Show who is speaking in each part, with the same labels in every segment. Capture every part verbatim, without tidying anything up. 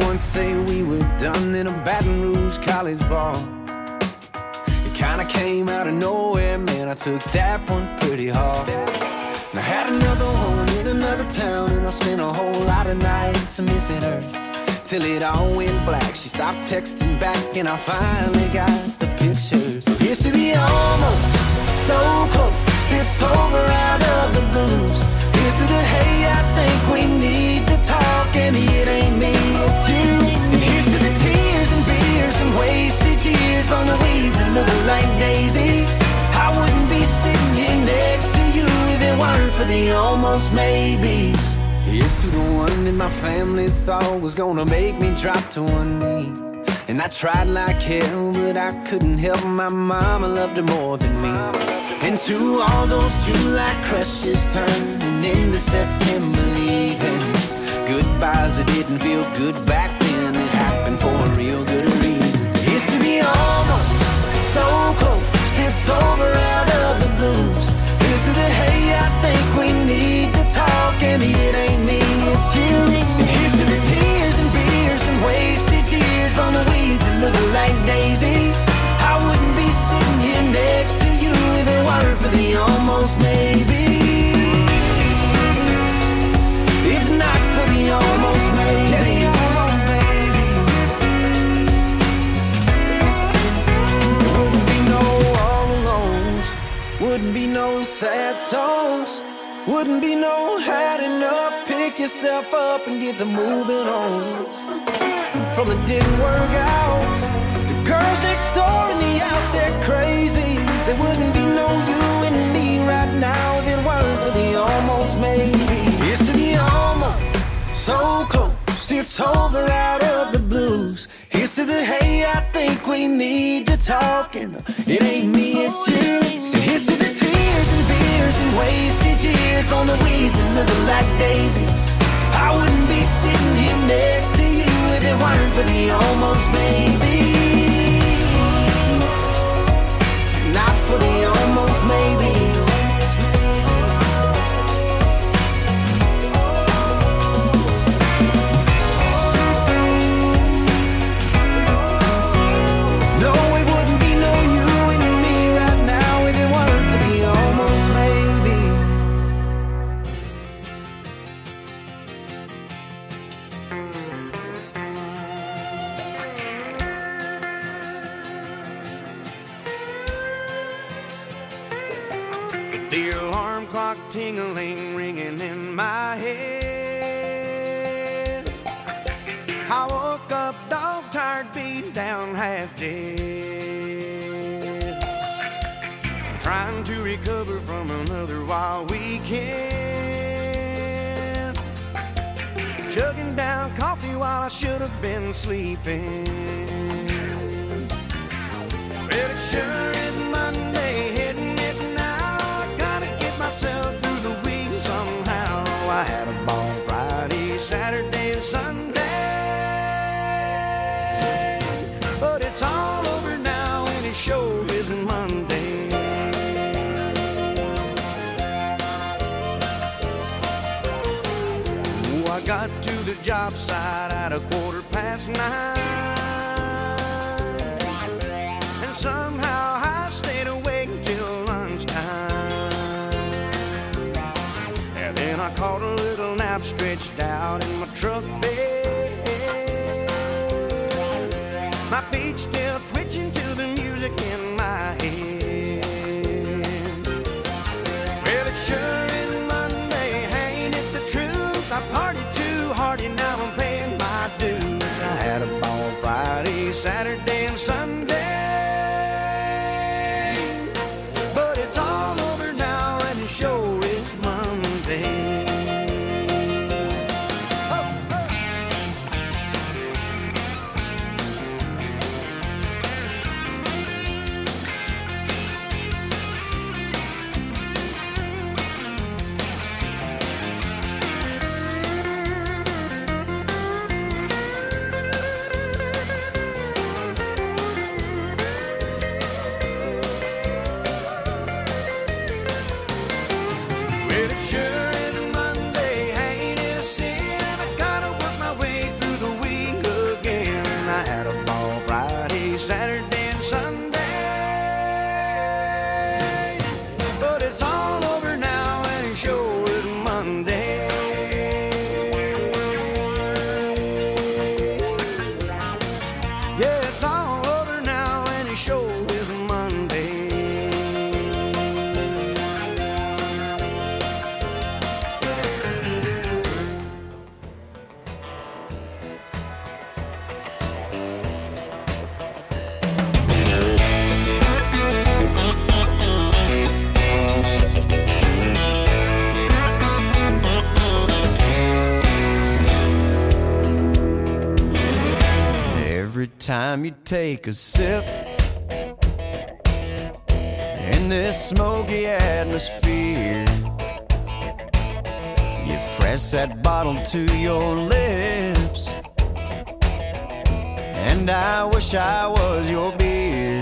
Speaker 1: once say we were done in a Baton Rouge college bar. It kinda came out of nowhere, man, I took that one pretty hard. And I had another one in another town, and I spent a whole lot of nights missing her, till it all went black. She stopped texting back, and I finally got the picture. So here's to the almost, so close, it's over out of the blues. Here's to the hey, I think we need to talk, and it ain't me, it's you. And here's to the tears and beers and wasted years on the weeds that look like daisies. I wouldn't be sitting here next to you if it weren't for the almost maybes. Here's to the one that my family thought was gonna make me drop to one knee. And I tried like hell, but I couldn't help my mama loved her more than me. And to all those July crushes turning into September leavings, goodbyes that didn't feel good back then, it happened for a real good reason. Here's to the almost, so close, it's over out of the blues. Here's to the hey, I think we need to talk, and it ain't me, it's you. So here's to the tears and beers and wasted years on the weeds that look like daisies. I wouldn't be sitting here next to you if it weren't for the almost maybes. If not for the almost maybes. There wouldn't be no all alones, wouldn't be no sad songs, wouldn't be no had enough, pick yourself up and get to moving on. From the didn't work out, the girls next door and the out there crazies, there wouldn't be no you and me right now if it weren't for the almost maybe. It's to the almost, so close, it's over out of the blues. Here's to the hey, I think we need to talk, and it ain't me, it's you. So here's to the tears and beers and wasted years on the weeds that look like daisies. I wouldn't be sitting here next to you if it weren't for the almost maybes. Not for the almost maybes. No, it wouldn't be no you and me right now if it weren't for the almost maybes. The alarm clock tingling, ringing in my head. I woke up dog tired, beat down, half dead, trying to recover from another wild weekend, chugging down coffee while I should have been sleeping. Well, it sure is Monday, hitting it now. I gotta get myself through the week somehow. I had a ball Friday, Saturday, and Sunday, but it's all over now, and it sure isn't Monday. Oh, I got to the job site at a quarter past nine, and somehow I stayed awake till lunchtime. And then I caught a little nap stretched out in my truck bed, my feet still twitching to the music in my head. Well, it sure is Monday, ain't it the truth? I partied too hard and now I'm paying my dues. I had a ball Friday, Saturday, and Sunday, but it's all over now, and it sure is Monday. time you take a sip in this smoky atmosphere, you press that bottle to your lips, and I wish I was your beer.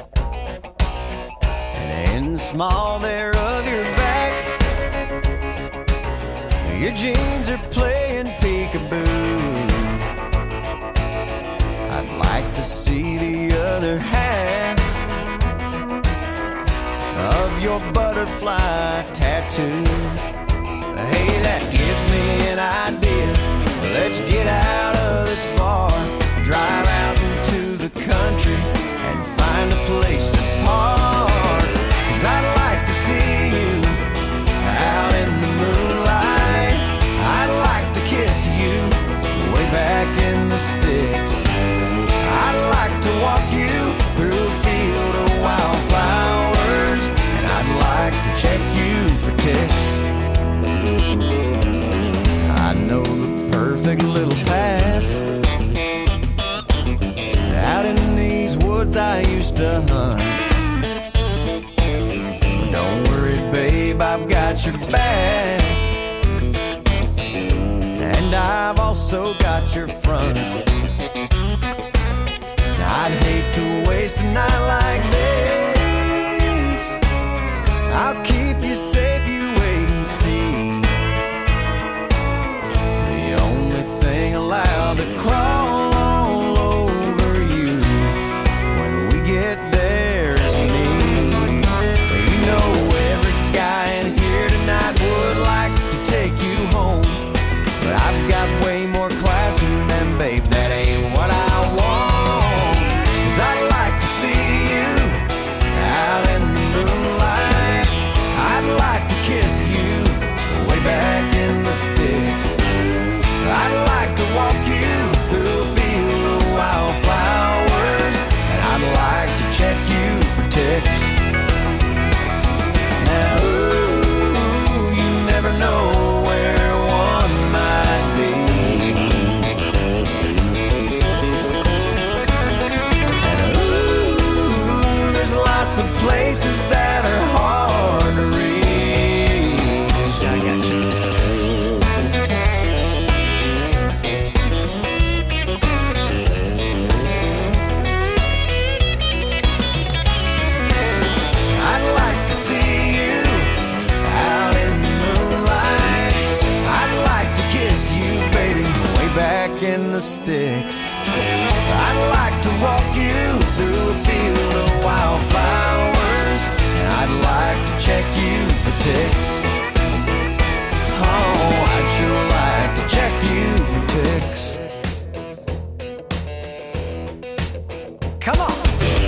Speaker 1: And in the small there of your back, your jeans are playing peekaboo. I'd like to see the other half of your butterfly tattoo. Hey, that gives me an idea. Let's get out of this bar, drive out into the country, and find a place to park. 'Cause I'd like to see you out in the moonlight. I'd like to kiss you way back in the sticks. I'd like to walk you through a field of wildflowers, and I'd like to check you for ticks. I know the perfect little path out in these woods I used to hunt. But don't worry, babe, I've got your back, and I've also got your front. I'd hate to waste a night like this. I'll keep you safe, you wait and see. The only thing allowed to crawl all over you when we get there is me. You know every guy in here tonight would like to take you home, but I've got way more class than them, babe, that ain't what I want. I'd like to see you out in the moonlight. I'd like to kiss you way back in the sticks. I'd like to walk you through a field of wildflowers, and I'd like to check you for ticks. Now, ooh, you never know where one might be. Lots of places that are hard to reach. I got you. I'd like to see you out in the moonlight. I'd like to kiss you, baby, way back in the sticks. I'd like to walk you through a field of wildflowers, and I'd like to check you for ticks. Oh, I'd sure like to check you for ticks. Come on!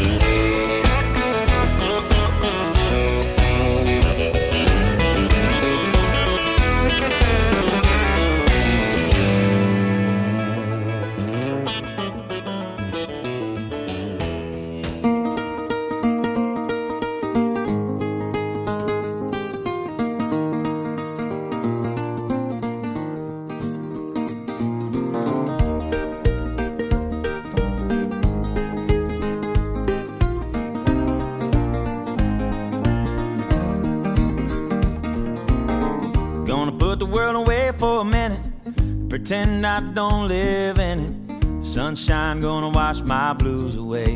Speaker 1: Pretend I don't live in it. Sunshine gonna wash my blues away.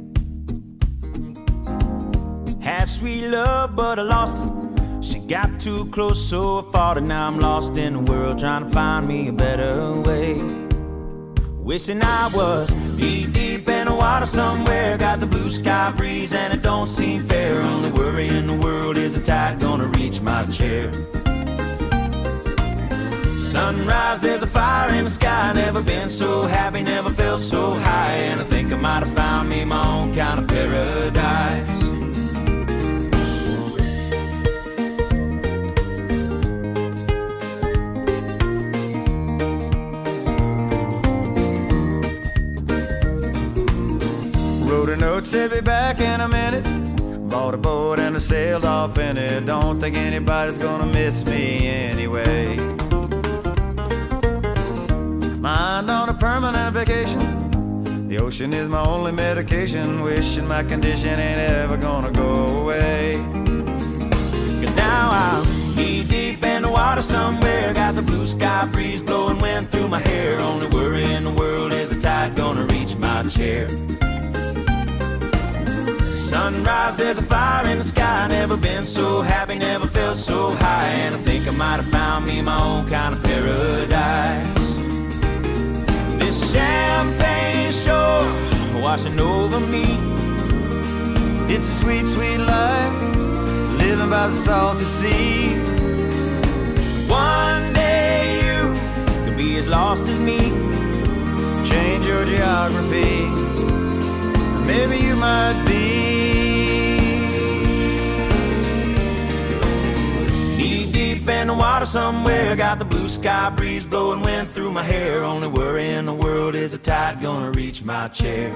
Speaker 1: Had sweet love, but I lost it. She got too close, so I fought it. Now I'm lost in the world, trying to find me a better way. Wishing I was deep, deep in the water somewhere. Got the blue sky breeze and it don't seem fair. Only worry in the world is the tide gonna reach my chair. Sunrise, there's a fire in the sky. Never been so happy, never felt so high. And I think I might have found me my own kind of paradise. Wrote a note, said be back in a minute. Bought a boat and I sailed off in it. Don't think anybody's gonna miss me anyway. Mind on a permanent vacation. The ocean
Speaker 2: Ocean is my only medication, wishing my condition ain't ever gonna go away.
Speaker 3: Cause now I'm knee deep in the water somewhere, got the blue sky breeze blowing wind through my hair. Only worry in the world is the tide gonna reach my chair. Sunrise, there's a fire in the sky. Never been so happy, never felt so high. And I think I might have found me my own kind of paradise. This champagne shore washing over me.
Speaker 2: It's a sweet, sweet life, living by the salty sea.
Speaker 3: One day you could be as lost as me.
Speaker 2: Change your geography, maybe you might be.
Speaker 3: Knee deep in the water somewhere, got the blue sky breeze blowing wind through my hair. Only worry in the world is the tide gonna reach my chair.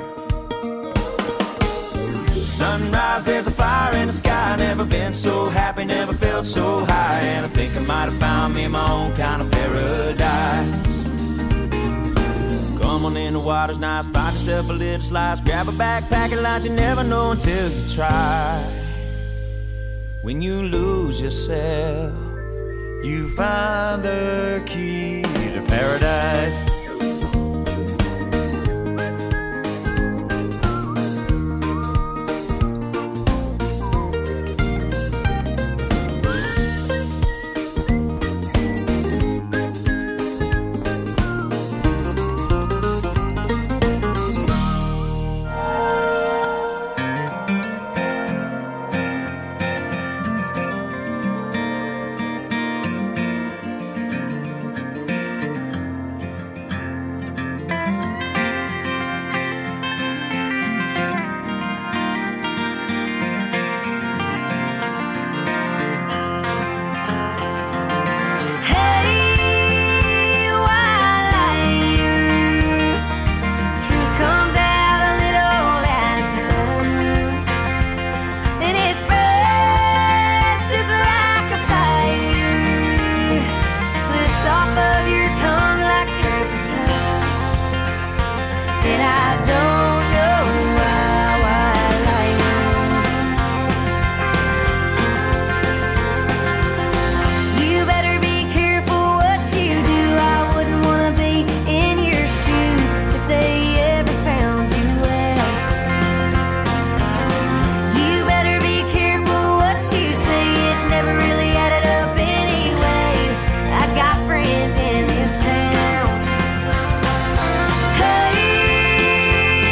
Speaker 3: Sunrise, there's a fire in the sky. Never been so happy, never felt so high. And I think I might have found me my own kind of paradise. Come on in, the water's nice, find yourself a little slice. Grab a backpack and lunch, you never know until you try. When you lose yourself,
Speaker 2: you find the key to paradise.
Speaker 4: Hey,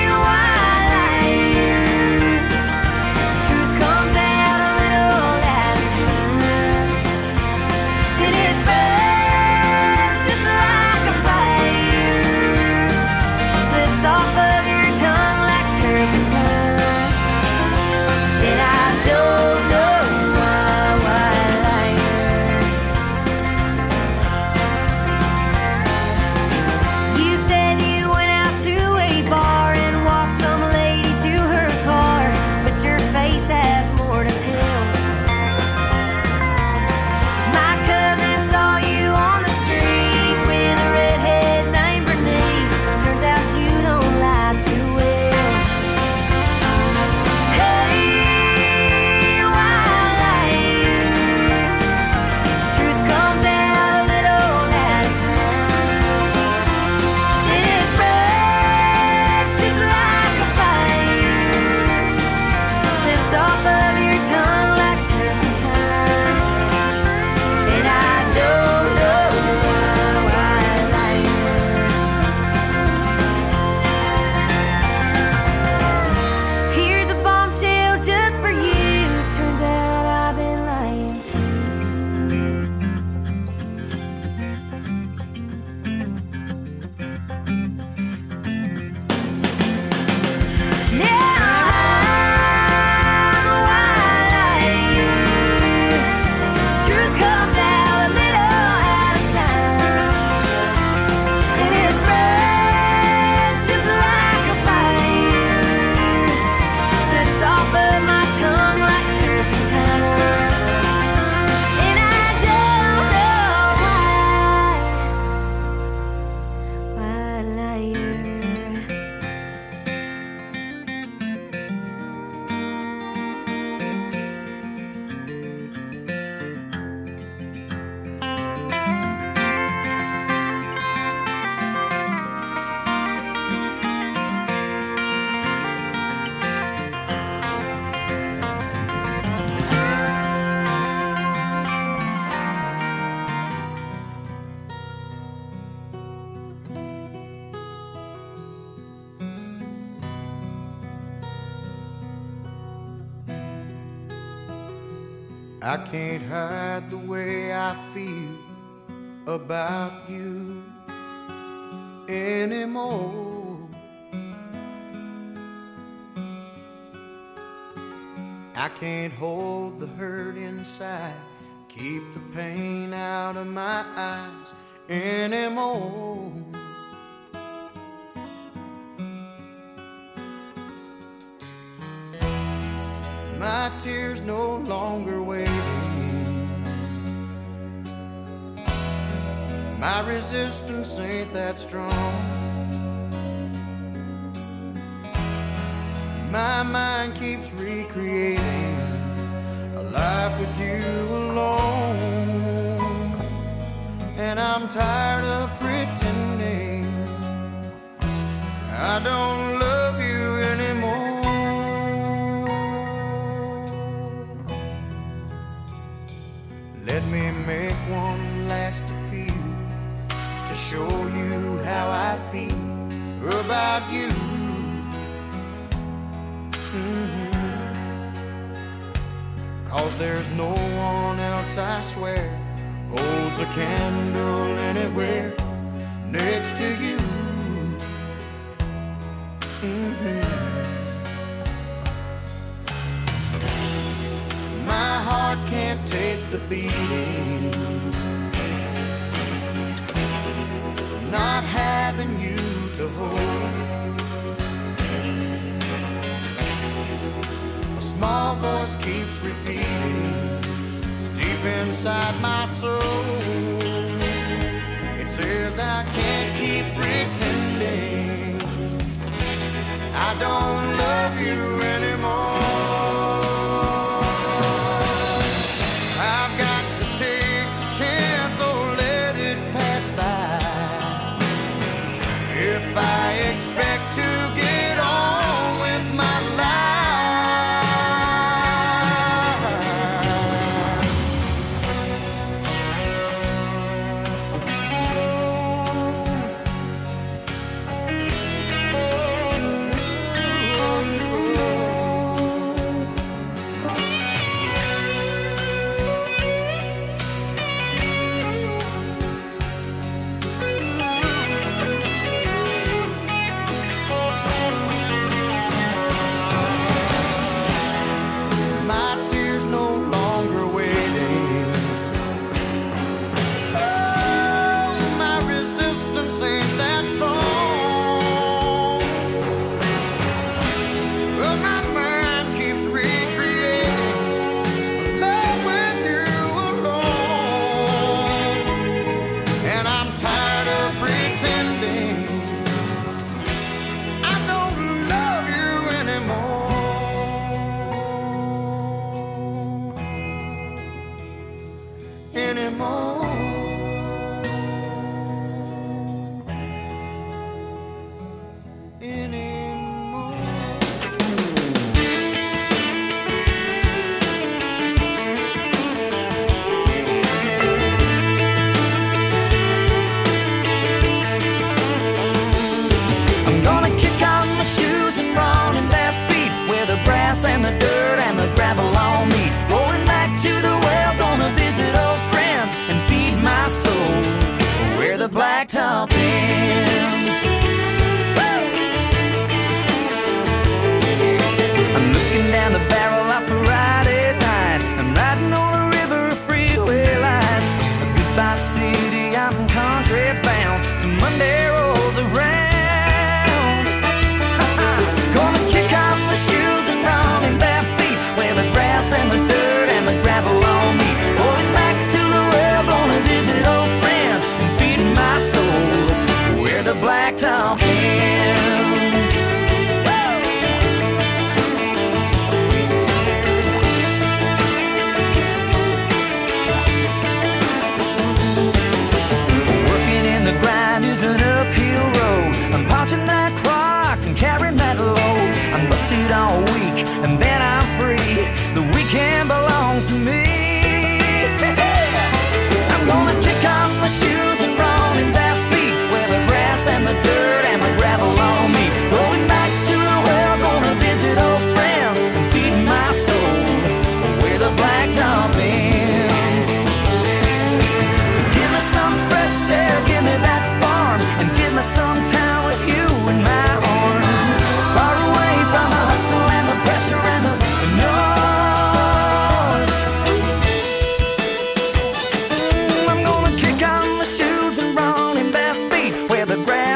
Speaker 2: I can't hide the way I feel about you anymore. I can't hold the hurt inside, keep the pain out of my eyes anymore. My tears no longer waiting, my resistance ain't that strong. My mind keeps recreating a life with you alone, and I'm tired of pretending I don't love you anymore. Let me make one last appeal to show you how I feel about you. Mm-hmm. 'Cause there's no one else, I swear, holds a candle anywhere next to you. Mm-hmm. My heart can't take the beating, not having you to hold. A small voice keeps repeating deep inside my soul. It says I can't keep pretending I don't love you anymore. I expect to get on with my
Speaker 3: and the dirt and the gravel on me. Going back to the well, gonna visit old friends and feed my soul where the blacktop ends. Woo! I'm looking down the barrel of Friday night. I'm riding on a river of freeway lights. A goodbye city, I'm country bound till Monday rolls around. Gonna kick off my shoes and run in bare feet where the grass and the dirt and the gravel on me. Going back to the well, gonna visit old friends and feed my soul where the blacktop ends. Working in the grind is an uphill road. I'm punching that clock and carrying that load. I'm busted all week and then I'm free. The weekend belongs to me. I'm gonna kick off my shoes and run in bare feet where the grass and the dirt and the gravel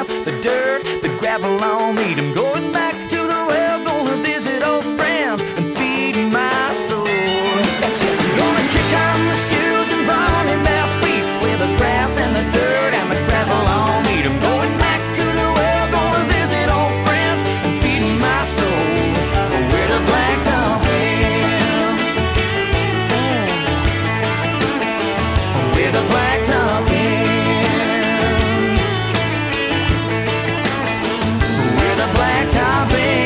Speaker 3: the dirt, the gravel on me. I'm going back to the well, gonna visit old friends and feed my soul. I'm gonna kick on the shoes and run in bare feet with the grass and the dirt and the gravel on me. I'm going back to the well, gonna visit old friends and feed my soul with the blacktop hands, with the blacktop hands, with the blacktop hands.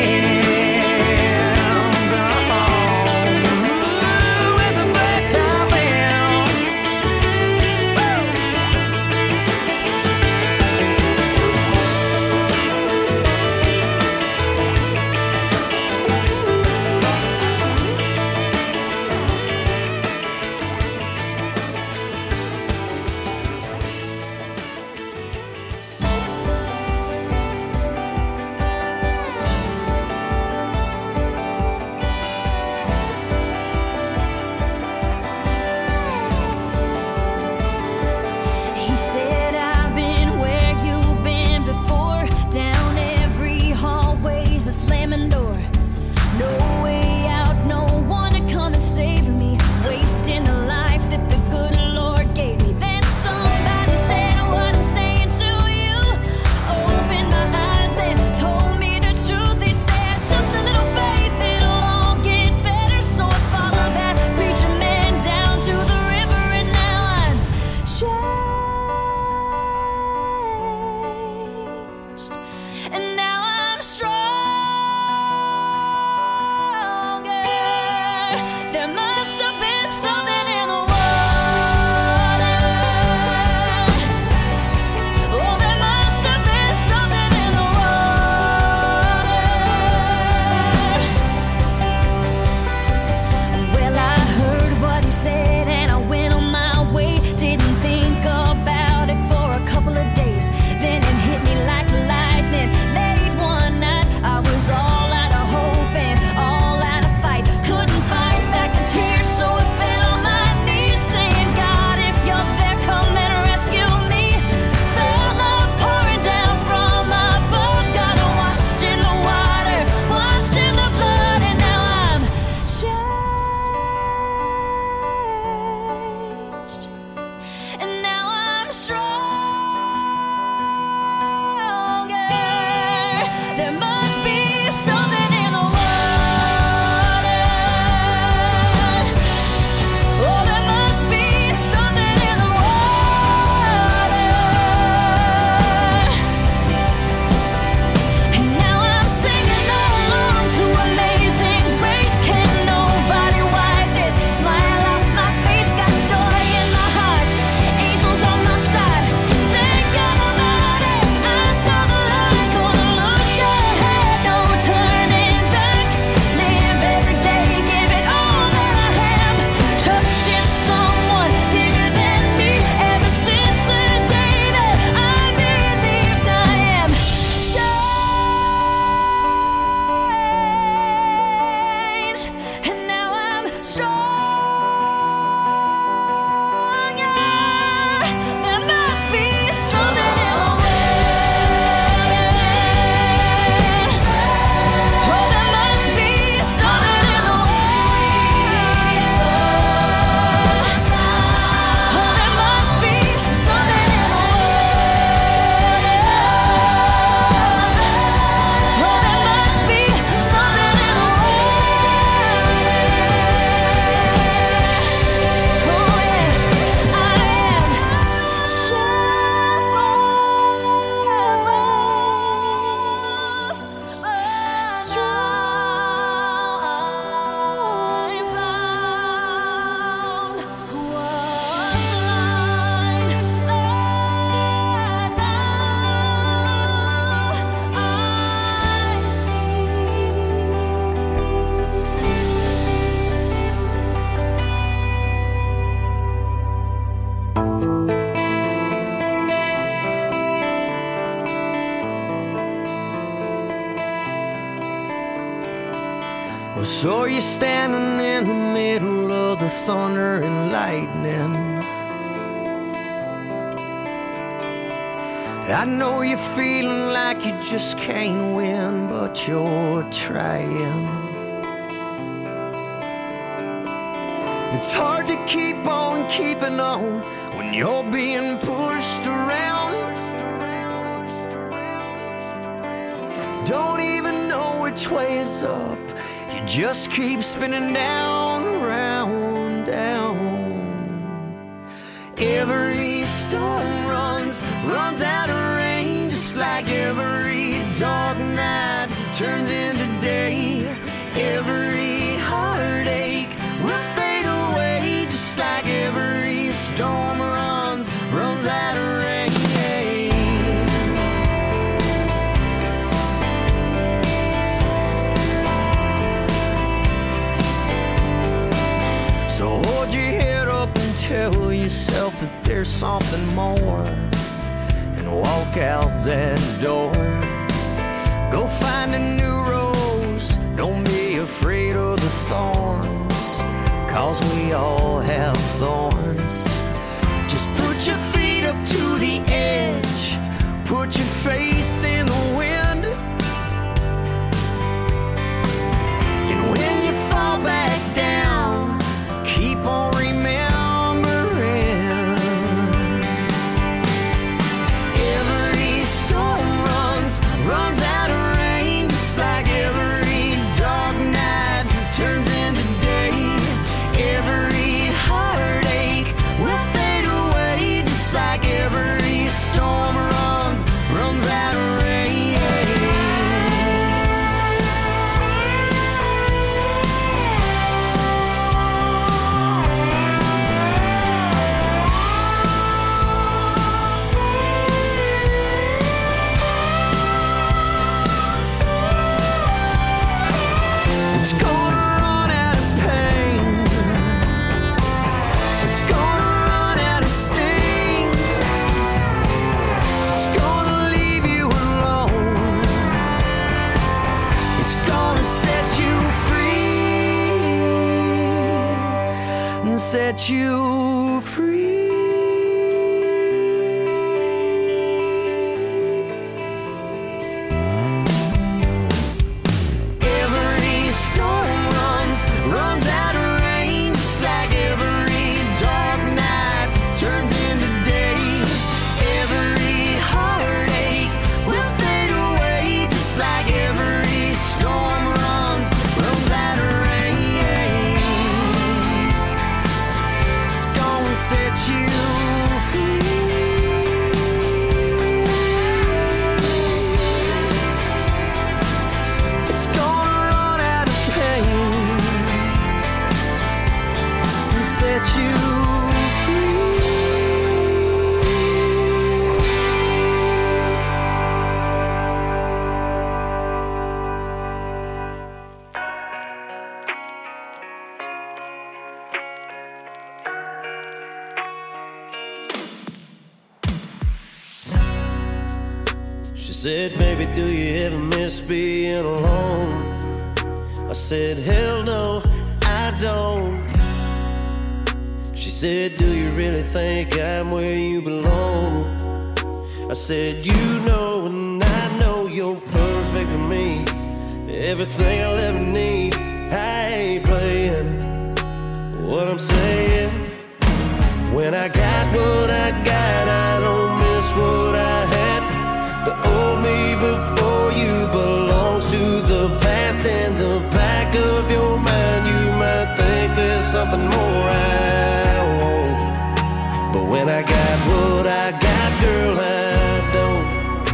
Speaker 4: Well, saw you standing in the middle of the thunder and lightning, I know you're feeling like you just can't win, but you're trying. It's hard to keep on keeping on when you're being pushed around. Don't even know which way is up, you just keep spinning down, round, down. Every storm runs, runs out of rain, just like every dark night turns into day. Every heartache will fade away, just like every storm runs, runs out of rain. So hold your head up and tell yourself that there's something more, and walk out that door. Go find a new rose, don't be afraid of the thorns, cause we all have thorns. Just put your feet up to the edge, put your face in the wind, and when you fall back down, keep on remembering. Every storm runs, runs out of rain, just like every dark night turns into day. Every heartache will fade away, just like every storm runs, runs out of rain. It's gonna run out of pain, it's gonna run out of sting, it's gonna leave you alone, it's gonna set you free, and set you free. Every storm runs, runs out of rain, just like every dark night turns into day. Every heartache will fade away, just like every storm runs, runs out of rain. It's gonna set you free. It's gonna run out of pain and set you free.
Speaker 5: She said, baby, do you ever miss being alone? I said, hell no, I don't. She said, do you really think I'm where you belong? I said, you know and I know you're perfect for me, everything I'll ever need. I ain't playing what I'm saying. When I got what I got, I don't miss what I had. The old me before you belongs to the past. In the back of your mind, you might think there's something more I want, but when I got what I got, girl, I don't.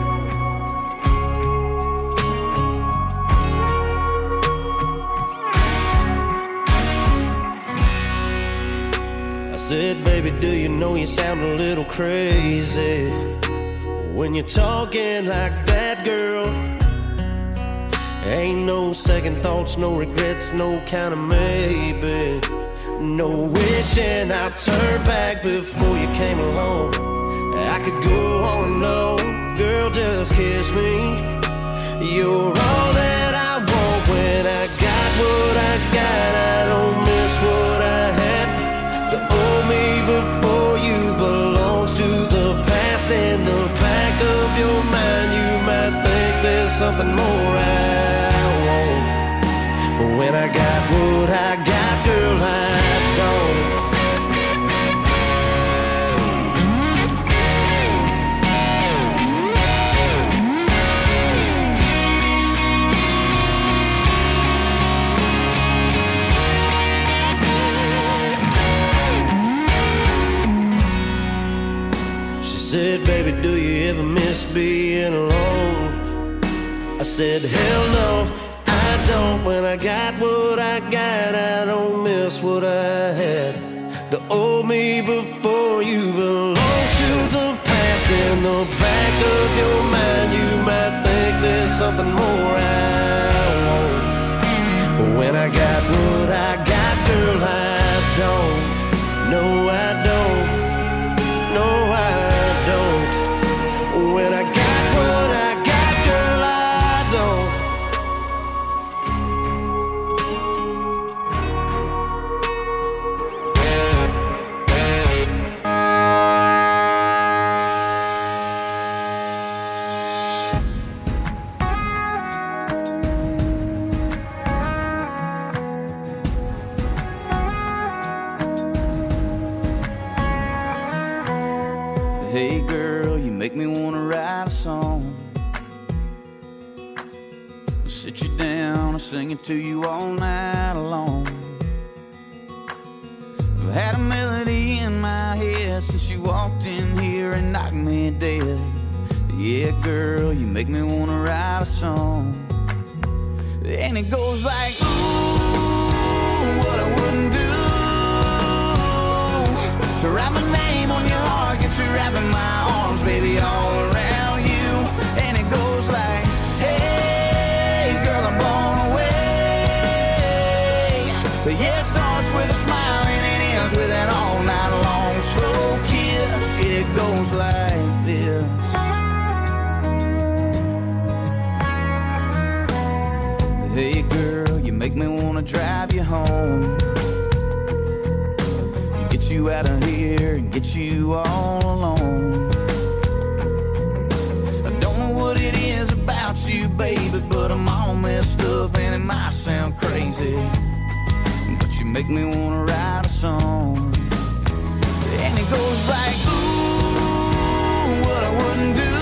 Speaker 5: I said, baby, do you know you sound a little crazy when you're talking like that, girl? Ain't no second thoughts, no regrets, no kind of maybe, no wishing I'd turn back before you came along. I could go on and on, girl, just kiss me. You're all that I want. When I got what I got, I don't miss what I had. The old me before you belongs to the past. In the back of something more I want. But when I got what I got, girl, I don't. Said, baby, do you ever miss being alone? I said, hell no, I don't. When I got what I got, I don't miss what I had. The old me before you belongs to the past. In the back of your mind, you might think there's something more I want. But when I got what I got, girl, I don't. No, I don't. No, I don't. When I got what I got, girl, I don't.
Speaker 3: Hey girl, you make me wanna write a song. I'll sit you down and sing it to you all night long. I've had a melody in my head since you walked in here and knocked me dead. Yeah, girl, you make me wanna write a song. And it goes like, ooh, what I wouldn't do to write my name on your heart, get you wrapping my arms, baby, all around you. And it goes like, hey, girl, I'm blown away. But yeah, it starts with a smile and it ends with an all night long slow kiss. It goes like this. Hey, girl, you make me wanna drive you home, you out of here and get you all alone. I don't know what it is about you, baby, but I'm all messed up and it might sound crazy, but you make me wanna write a song. And it goes like, ooh, what I wouldn't do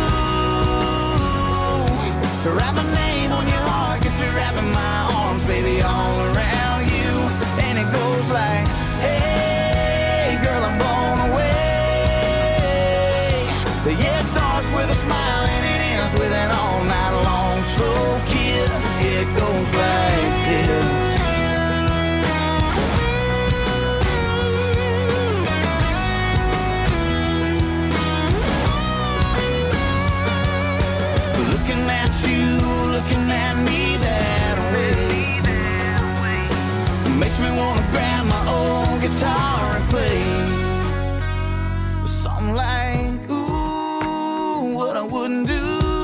Speaker 3: to write my name on your heart, get you wrapping my arms, baby, all around you. And it goes like, hey, girl, I'm blown away. But yeah, it starts with a smile and it ends with an all night long slow kiss. Yeah, it goes like this. Looking at you, looking at me that way, makes me wanna grab my old guitar and play something like, ooh, what I wouldn't do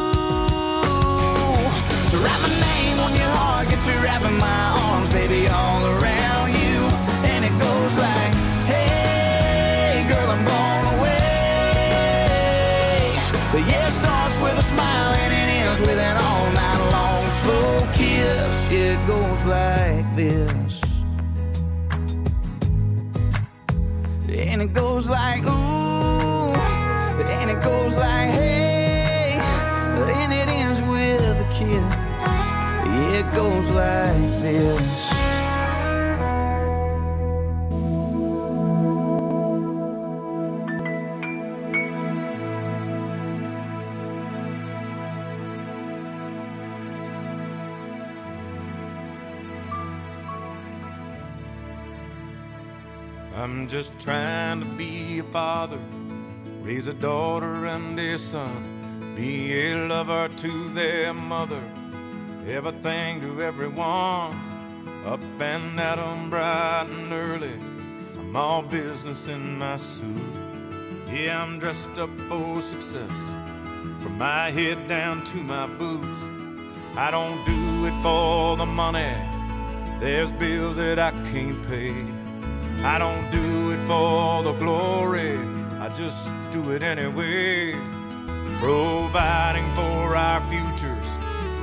Speaker 3: to write my name on your heart, get you wrapping my arms, baby, all around you. And it goes like, hey, girl, I'm blown away. But yeah, it starts with a smile and it ends with an all night long slow kiss. It goes like this. And it goes like, ooh, and it goes like, hey, and it ends with a kiss. It goes like this.
Speaker 2: I'm just trying to be a father, raise a daughter and a son, be a lover to their mother, everything to everyone, up and at 'em bright and early. I'm all business in my suit. Yeah, I'm dressed up for success, from my head down to my boots. I don't do it for the money, there's bills that I can't pay. I don't do it for the glory, I just do it anyway. Providing for our futures,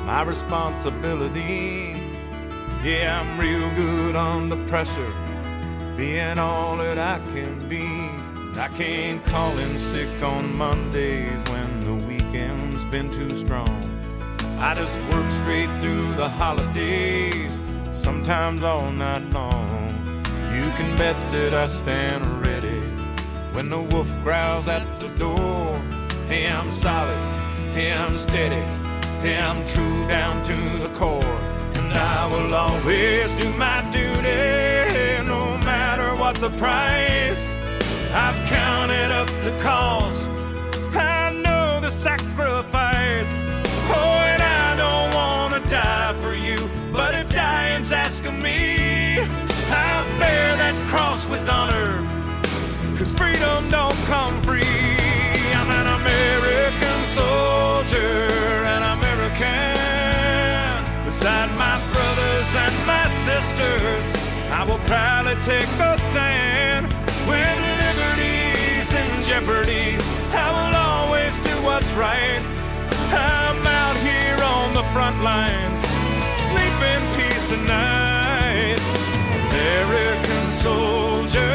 Speaker 2: my responsibility. Yeah, I'm real good under pressure, being all that I can be. I can't call in sick on Mondays when the weekend's been too strong. I just work straight through the holidays, sometimes all night long. You can bet that I stand ready when the wolf growls at the door. Hey, I'm solid, hey, I'm steady, hey, I'm true down to the core. And I will always do my duty, no matter what the price. I've counted up the cost, I know the sacrifice. Oh, and I don't want to die for you, but if dying's asking me, I'll bear that cross with honor, 'cause freedom don't come free. I'm an American soldier, an American. Beside my brothers and my sisters, I will proudly take a stand. When liberty's in jeopardy, I will always do what's right. I'm out here on the front lines, sleep in peace tonight. American soldier,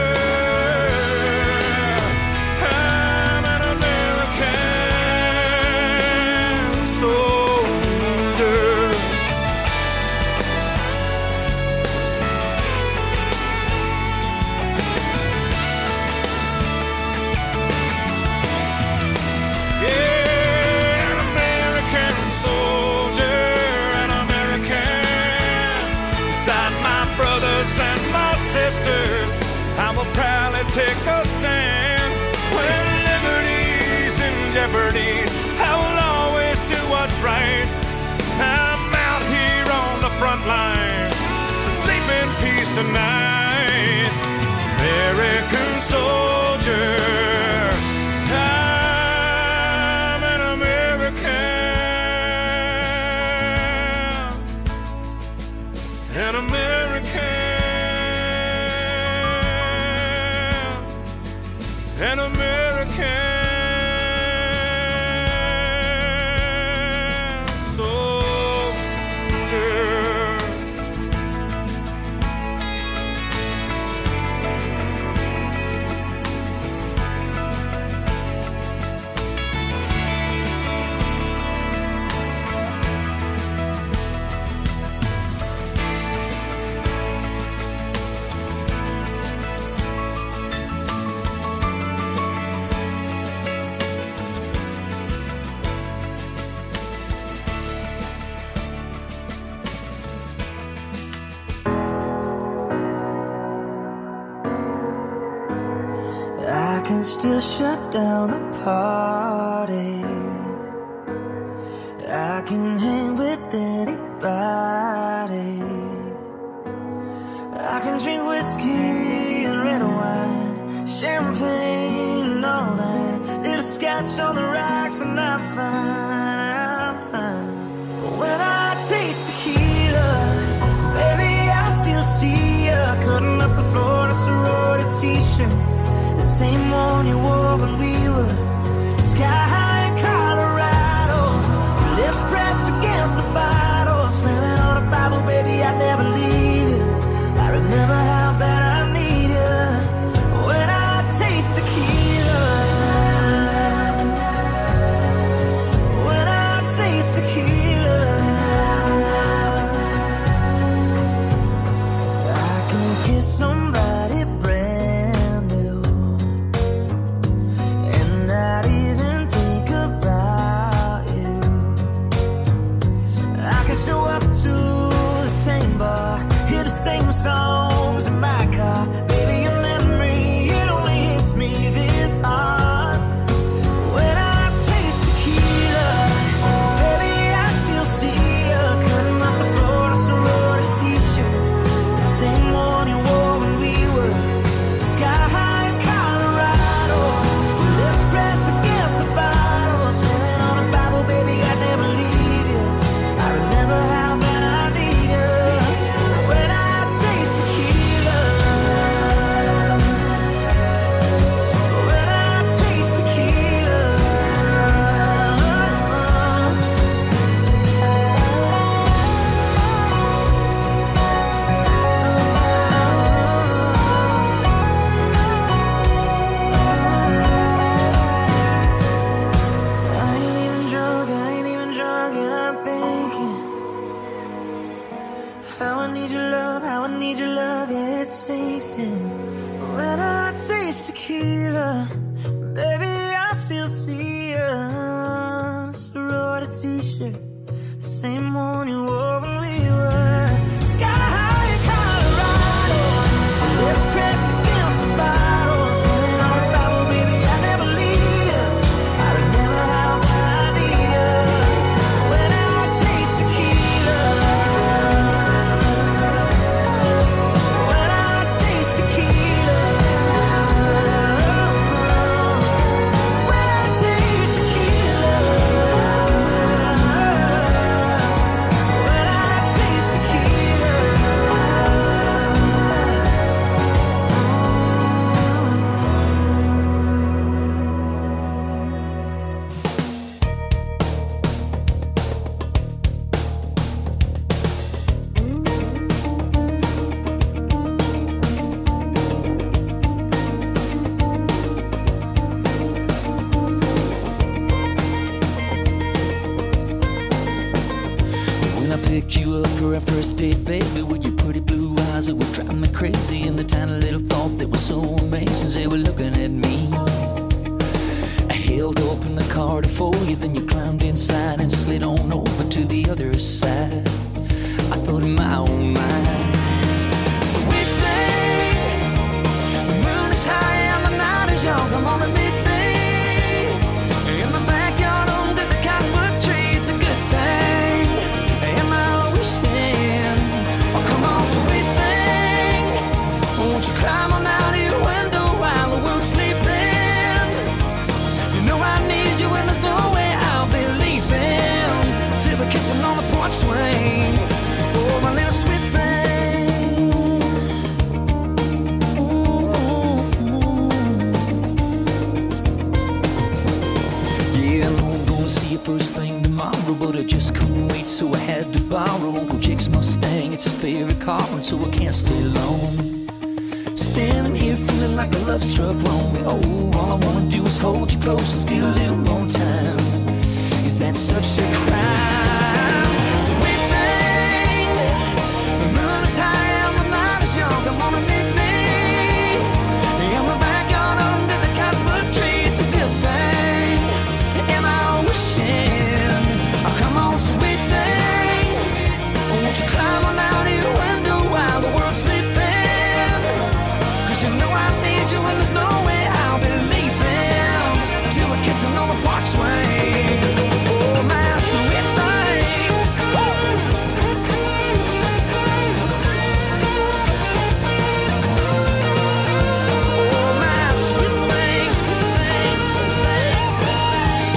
Speaker 2: I'm an American soldier. Yeah, an American soldier, an American. Beside my brothers and my sisters, I will proudly take a stand. When liberty's in jeopardy, I will always do what's right. I'm out here on the front line, so sleep in peace tonight. American soldier, I'm an American, an American. An American soldier.
Speaker 6: I can still shut down the party. I can hang with anybody. I can drink whiskey and red wine, champagne all night, little scotch on the rocks, and I'm fine, I'm fine. But when I taste tequila, baby, I still see ya cutting up the floor in a sorority t-shirt, the same one you wore when we were sky high in Colorado. Your lips pressed against the bottle, swearing on a Bible, baby, I'd never leave you. I remember how bad I need you when I taste tequila. When I taste tequila, I can kiss somebody brand new and not even think about you. I can show up to the same bar, hear the same songs in my car. Baby, your memory, it only hits me this hard. When I taste tequila, baby, I still see you cutting up the floor in a sorority t-shirt, the same one you wore when we were sky high in Colorado. Your lips pressed against the bottle, swearing on a Bible, baby, I'd never leave you. I remember how bad I need you when I taste tequila. need your love, how I need your love, yeah, it sinks in. When I taste tequila, baby, I still see you. Sorority t-shirt, the same one you wore when we were sky high in Colorado. Lips pressed against the bottle, swimming on a Bible, baby, I never leave you. I remember how I need you. When I taste tequila, when I taste tequila, when I taste tequila, when I taste tequila.
Speaker 7: When I picked you up for our first date, baby, with your pretty blue eyes, it would drive me crazy. And the tiny little thought that was so amazing, they were looking at me. I held open the car to for you, then you climbed inside and slid on over to the other side. I thought in my own mind, sweet thing, the moon is high and the night is young. Come on and meet me in the backyard under the cottonwood tree. It's a good thing. Am I wishing? Oh, come on, sweet thing, won't you climb on out of your window while the world's sleeping? You know I need you and there's no way I'll be leaving till we're kissing on the porch swing. Oh, my little sweet thing. Yeah, I know I'm gonna see you first thing tomorrow, but I just couldn't wait, so I had to borrow Uncle Jake's Mustang. It's his favorite car, and so I can't stay long. Standing here feeling like a love struck wrong. Oh, all I wanna do is hold you close and steal a little more time. Is that such a crime? Sweet thing, the moon is high and the night is young. Come on and meet me in the backyard under the cottonwood tree. It's a good thing. Am I wishing? Oh, come on, sweet thing, won't you climb on out of your window while the world's sleeping? 'Cause you know I need you and there's no way I'll be leaving till we're kissing on the porch swing. Oh, my sweet thing. Oh, my sweet thing, sweet thing, sweet thing, sweet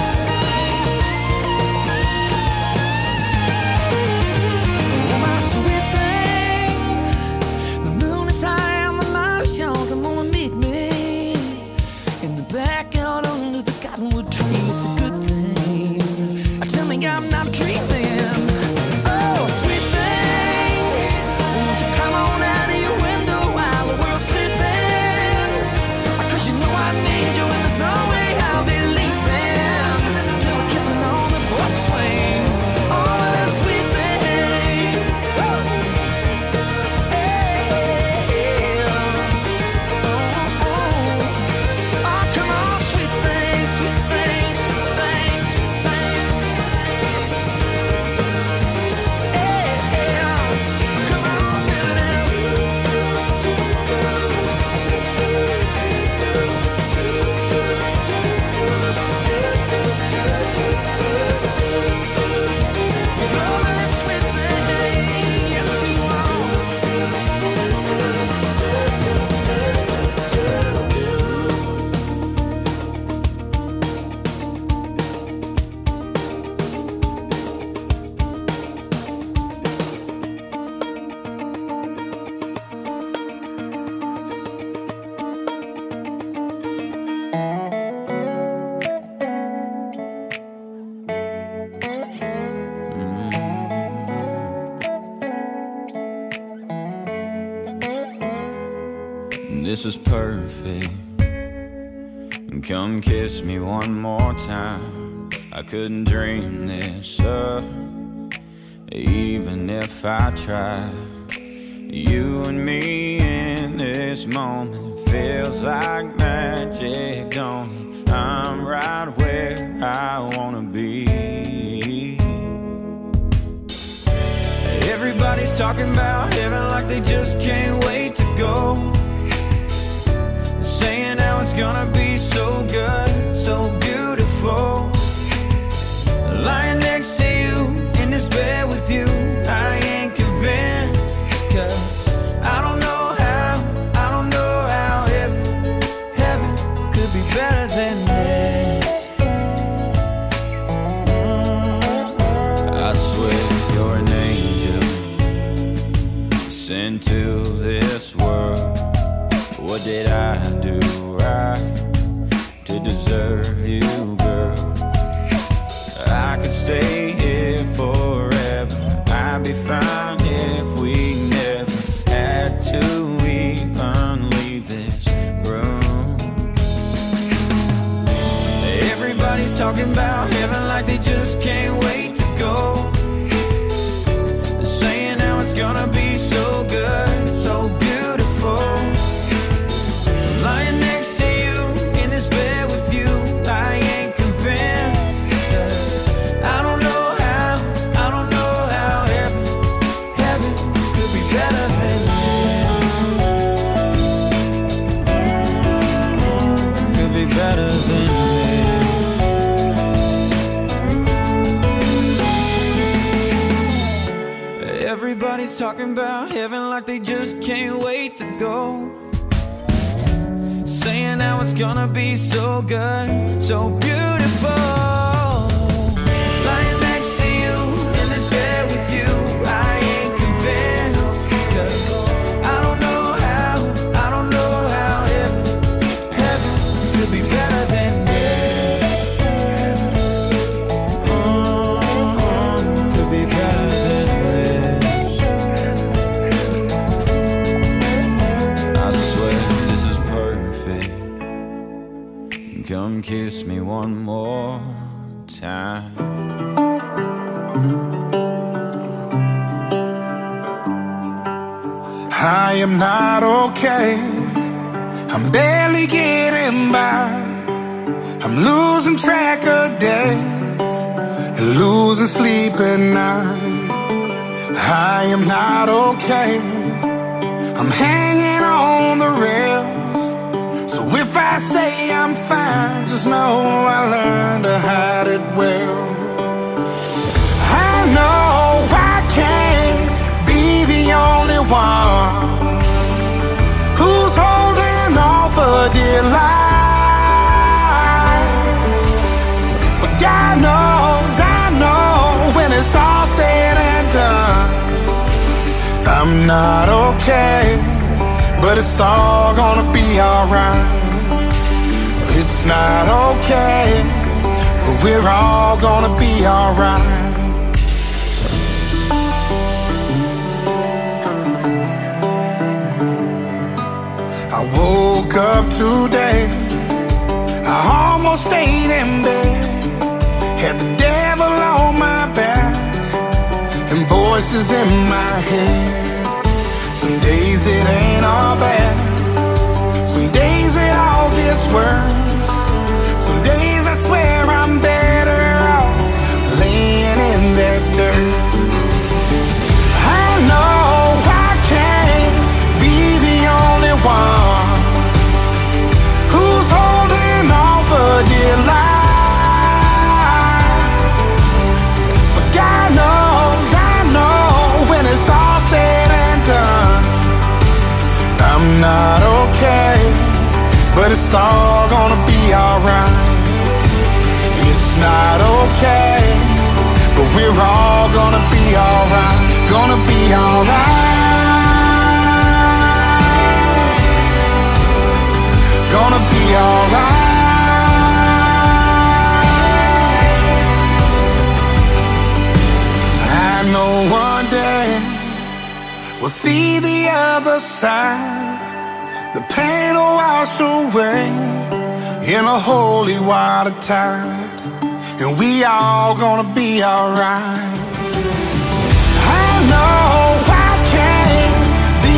Speaker 7: thing. Oh, my sweet thing, the moon is high and the night is young. Come on and meet me in the backyard under the cottonwood tree. It's a good thing. Uh, Tell me I'm not dreaming. Oh, sweet thing, won't you come on out of your window while the world's sleeping? Uh, 'Cause you know I need you and there's no way I'll be leaving till we're kissing on the porch swing. Oh, that sweet thing. Woo! Oh, come on, sweet thing, sweet thing, sweet thing, sweet thing. Yeah, come on, sweet thing, yes you
Speaker 3: This is perfect. Come kiss me one more time. I couldn't dream this up, even if I tried. You and me in this moment feels like magic, don't it? I'm right where I wanna be. Everybody's talking about heaven like they just can't wait to go. Saying how it's gonna be so good, so beautiful. Lying next to you in this bed with you, I ain't convinced. Cause I don't know how, I don't know how heaven, heaven could be better than this. I swear you're an angel sent to this world. What did I do right to deserve you, girl? I could stay here forever. I'd be fine if we never had to even leave this room. Everybody's talking about heaven like they just can't wait to go. Saying how it's gonna be so good, so beautiful. Lying next to you in this bed with you, I ain't convinced. Cause I don't know how, I don't know how heaven, heaven could be better than this. Could be better than this. Everybody's talking about heaven like they just can't wait to go. Saying how it's gonna be so good, so beautiful. Lying next to you in this bed with you, I ain't convinced. Cause I don't know how, I don't know how heaven, heaven could be better than this. Oh, could be better than this. I swear this is perfect. Come kiss me one more time.
Speaker 8: I am not okay. I'm barely getting by. I'm losing track of days and losing sleep at night. I am not okay. I'm hanging on the rails. So if I say I'm fine, just know I learned to hide it well. I know I can't be the only one who's holding on for dear life. But God knows, I know, when it's all said and done, I'm not okay. But it's all gonna be alright. It's not okay, but we're all gonna be alright. I woke up today, I almost stayed in bed. Had the devil on my back and voices in my head. Some days it ain't all bad, some days it all gets worse. Some days I swear I'm better off laying in that dirt. I know I can't be the only one who's holding on for dear life. But God knows, I know, when it's all said and done, I'm not okay, but it's all gonna be alright. It's not okay, but we're all gonna be alright. Gonna be alright. Gonna be alright. I know one day we'll see the other side. The pain will wash away in a holy water tide, and we all gonna be alright. I know I can't be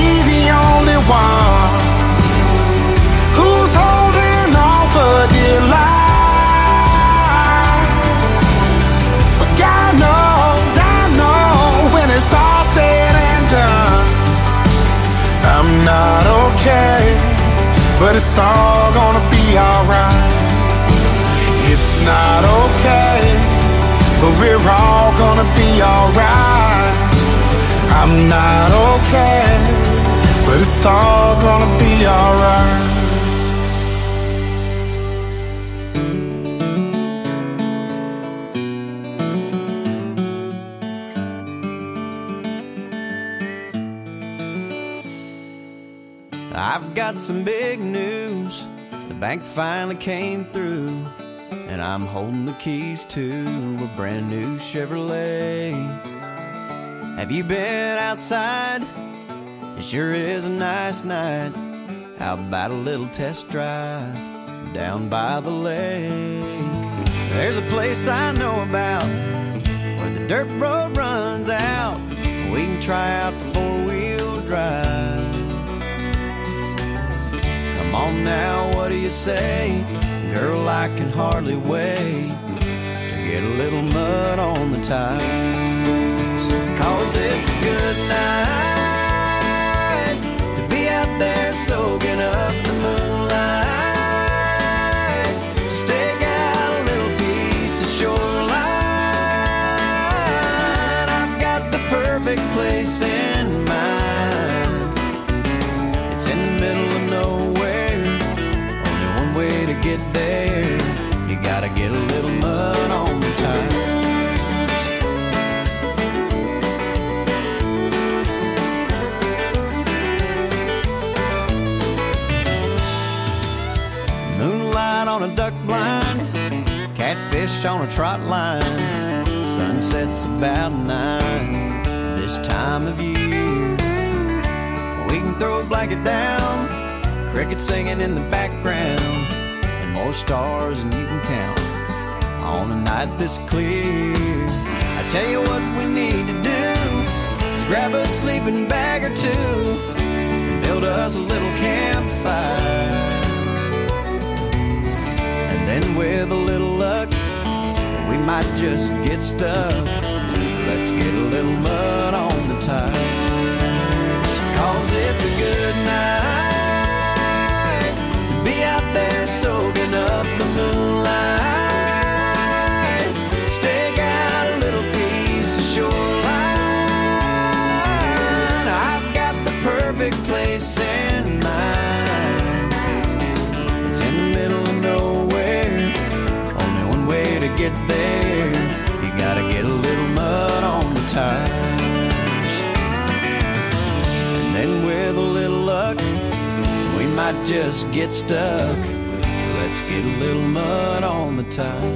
Speaker 8: but it's all gonna be alright. It's not okay, but we're all gonna be alright. I'm not okay, but it's all gonna be alright.
Speaker 4: I've got some big news. The bank finally came through, and I'm holding the keys to a brand new Chevrolet. Have you been outside? It sure is a nice night. How about a little test drive down by the lake? There's a place I know about where the dirt road runs out. We can try out the four-wheel drive. Come on now, what do you say? Girl, I can hardly wait to get a little mud on the tires. Cause it's a good night to be out there soaking up the moonlight. Stake out a little piece of shoreline. I've got the perfect place in mind. It's in the middle of nowhere, only one way to get there. You gotta get a little mud on the tires. Moonlight on a duck blind, catfish on a trot line. Sunset's about nine this time of year. We can throw a blanket down, crickets singing in the background, and more stars than you can count on a night this clear. I tell you what we need to do is grab a sleeping bag or two and build us a little campfire. And then with a little luck, we might just get stuck. Let's get a little mud on the tires. Cause it's a good night to be out there soaking up the moonlight. Stake out a little piece of shoreline. I've got the perfect place in mind. It's in the middle of nowhere, only one way to get there. You gotta get a little mud on the tires. And then with a little luck, we might just get stuck. Let's get a little mud on the tires.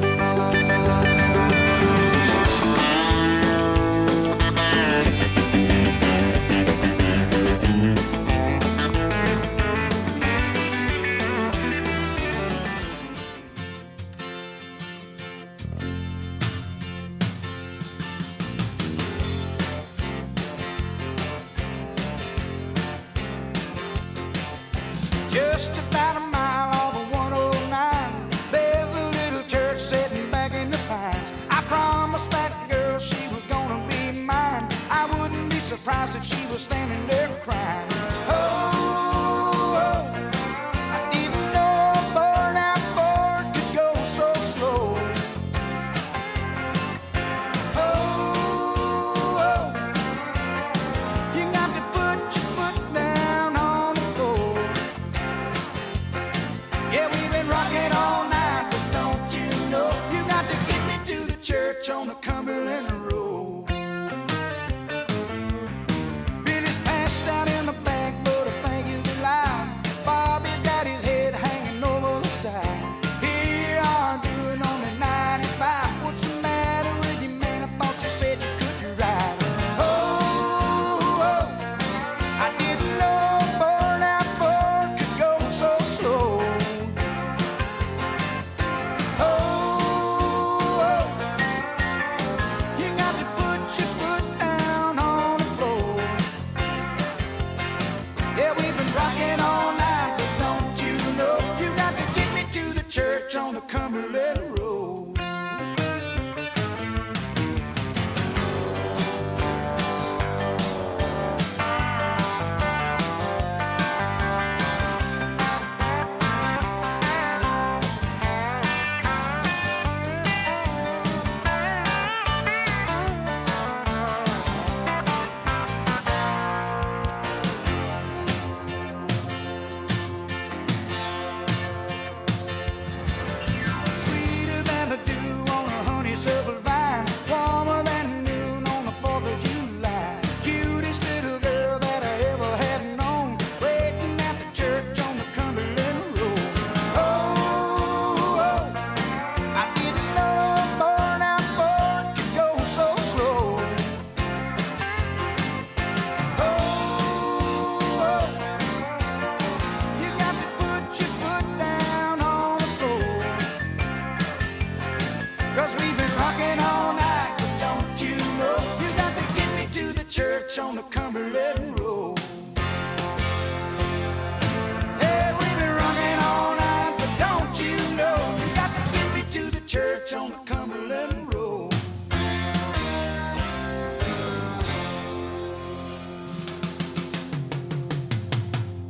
Speaker 8: Just about a mile off of one oh nine, there's a little church sitting back in the pines. I promised that girl she was gonna be mine. I wouldn't be surprised if she was standing there crying. Oh, oh, I didn't know a burnout Ford could go so slow. Oh, oh, you got to put your foot down on the floor. Yeah, we've been rocking all night, but don't you know you got to get me to the church on the Cumberland Road. Billy's passed out in the back church on the Cumberland